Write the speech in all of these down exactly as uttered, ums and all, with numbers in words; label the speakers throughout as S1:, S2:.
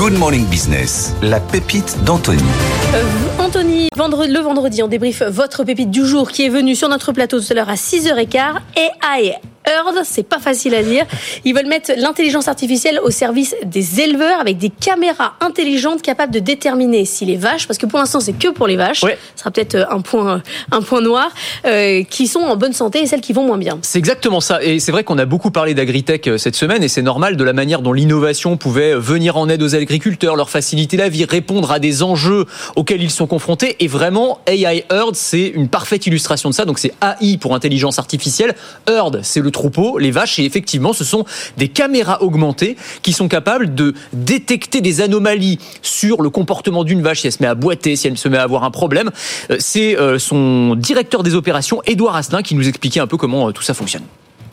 S1: Good Morning Business, la pépite d'Anthony.
S2: Euh, Anthony, vendredi, le vendredi, on débriefe votre pépite du jour qui est venue sur notre plateau tout à l'heure à six heures quinze. A I Heard, c'est pas facile à dire. Ils veulent mettre l'intelligence artificielle au service des éleveurs avec des caméras intelligentes capables de déterminer si les vaches, parce que pour l'instant c'est que pour les vaches, ouais. Ce sera peut-être un point, un point noir, euh, qui sont en bonne santé et celles qui vont moins bien.
S3: C'est exactement ça. Et c'est vrai qu'on a beaucoup parlé d'agritech cette semaine et c'est normal de la manière dont l'innovation pouvait venir en aide aux agriculteurs, leur faciliter la vie, répondre à des enjeux auxquels ils sont confrontés. Et vraiment, A I Heard, c'est une parfaite illustration de ça. Donc c'est A I pour intelligence artificielle. Heard, c'est le troupeau, les vaches, et effectivement, ce sont des caméras augmentées qui sont capables de détecter des anomalies sur le comportement d'une vache, si elle se met à boiter, si elle se met à avoir un problème. C'est son directeur des opérations, Édouard Asselin, qui nous expliquait un peu comment tout ça fonctionne.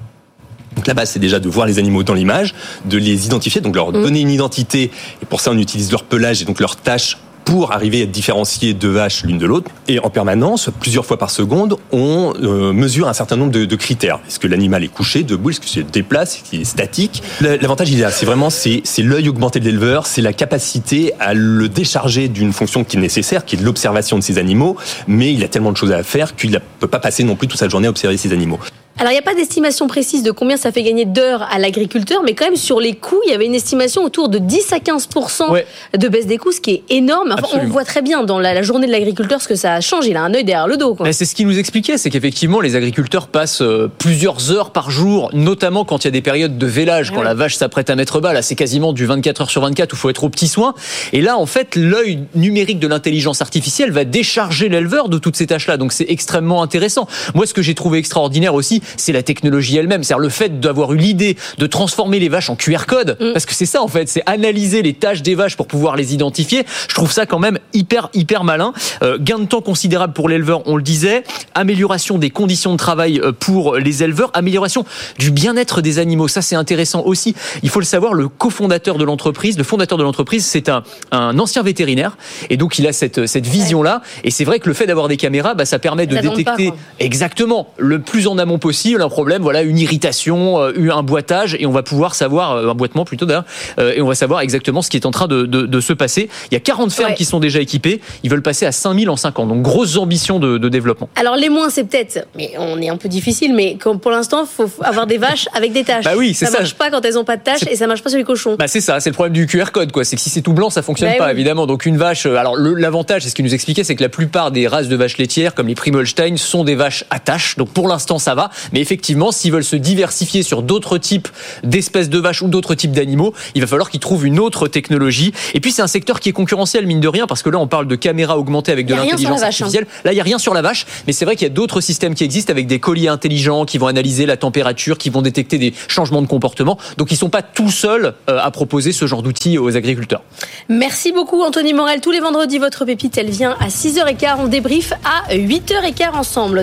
S4: Donc la base, c'est déjà de voir les animaux dans l'image, de les identifier, donc leur donner une identité, et pour ça, on utilise leur pelage et donc leur tâche pour arriver à différencier deux vaches l'une de l'autre. Et en permanence, plusieurs fois par seconde, on euh, mesure un certain nombre de, de critères. Est-ce que l'animal est couché, debout, est-ce qu'il se déplace, est-ce qu'il est statique? L'avantage, il est là, c'est vraiment c'est, c'est l'œil augmenté de l'éleveur, c'est la capacité à le décharger d'une fonction qui est nécessaire, qui est de l'observation de ces animaux, mais il a tellement de choses à faire qu'il ne peut pas passer non plus toute sa journée à observer ces animaux.
S2: Alors, il n'y a pas d'estimation précise de combien ça fait gagner d'heures à l'agriculteur, mais quand même, sur les coûts, il y avait une estimation autour de dix à quinze pour cent ouais. de baisse des coûts, ce qui est énorme. Enfin, on voit très bien dans la, la journée de l'agriculteur ce que ça change. Il a un œil derrière le dos, quoi.
S3: Mais c'est ce qu'il nous expliquait, c'est qu'effectivement, les agriculteurs passent euh, plusieurs heures par jour, notamment quand il y a des périodes de vélage, ouais. quand la vache s'apprête à mettre bas. Là, c'est quasiment du vingt-quatre heures sur vingt-quatre où il faut être au petit soin. Et là, en fait, l'œil numérique de l'intelligence artificielle va décharger l'éleveur de toutes ces tâches-là. Donc, c'est extrêmement intéressant. Moi, ce que j'ai trouvé extraordinaire aussi, c'est la technologie elle-même, c'est-à-dire le fait d'avoir eu l'idée de transformer les vaches en Q R code, mmh. parce que c'est ça en fait, c'est analyser les tâches des vaches pour pouvoir les identifier. Je trouve ça quand même hyper hyper malin. Euh, gain de temps considérable pour l'éleveur, on le disait, amélioration des conditions de travail pour les éleveurs, amélioration du bien-être des animaux. Ça c'est intéressant aussi. Il faut le savoir, le cofondateur de l'entreprise, le fondateur de l'entreprise, c'est un un ancien vétérinaire et donc il a cette cette vision-là. Et c'est vrai que le fait d'avoir des caméras, bah, ça permet de ça détecter pas, exactement le plus en amont possible un problème, voilà, une irritation, un boitage, et on va pouvoir savoir, un boitement plutôt d'ailleurs, et on va savoir exactement ce qui est en train de, de, de se passer. Il y a quarante fermes ouais. qui sont déjà équipées, ils veulent passer à cinq mille en cinq ans, donc grosses ambitions de, de développement.
S2: Alors les moins, c'est peut-être, mais on est un peu difficile, mais comme pour l'instant, il faut avoir des vaches avec des taches.
S3: Bah oui, c'est ça.
S2: Ça marche pas quand elles ont pas de taches, c'est... et ça marche pas sur les cochons.
S3: Bah c'est ça, c'est le problème du Q R code, quoi. C'est que si c'est tout blanc, ça fonctionne bah pas, oui. évidemment. Donc une vache, alors le, l'avantage, c'est ce qu'il nous expliquait, c'est que la plupart des races de vaches laitières, comme les Primo-Holstein, sont des vaches à taches, donc pour l'instant ça va, mais effectivement, s'ils veulent se diversifier sur d'autres types d'espèces de vaches ou d'autres types d'animaux, il va falloir qu'ils trouvent une autre technologie. Et puis c'est un secteur qui est concurrentiel, mine de rien, parce que là on parle de caméras augmentées avec de l'intelligence artificielle. Hein. Là il y a rien sur la vache, mais c'est vrai qu'il y a d'autres systèmes qui existent avec des colliers intelligents qui vont analyser la température, qui vont détecter des changements de comportement. Donc ils sont pas tout seuls à proposer ce genre d'outils aux agriculteurs.
S2: Merci beaucoup Anthony Morel. Tous les vendredis votre pépite elle vient à six heures quinze. On débriefe à huit heures quinze ensemble.